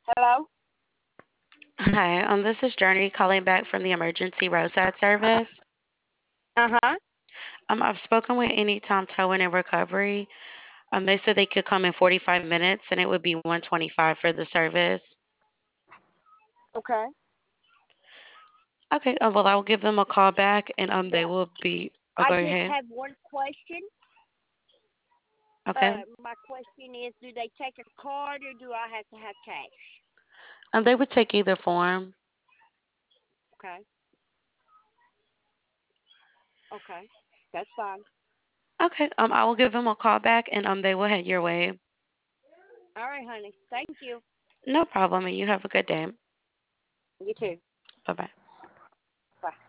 Hello? Hi, this is Journey calling back from the emergency roadside service. Uh-huh. I've spoken with Anytime Towing and Recovery. They said they could come in 45 minutes and it would be 125 for the service. Okay. Okay, well, I'll give them a call back and they Now, will be. Oh, I go just ahead. have one question. Okay. My question is, do they take a card or do I have to have cash? They would take either form. Okay. Okay. That's fine. Okay, I will give them a call back and they will head your way. All right, honey. Thank you. No problem, and you have a good day. You too. Bye bye.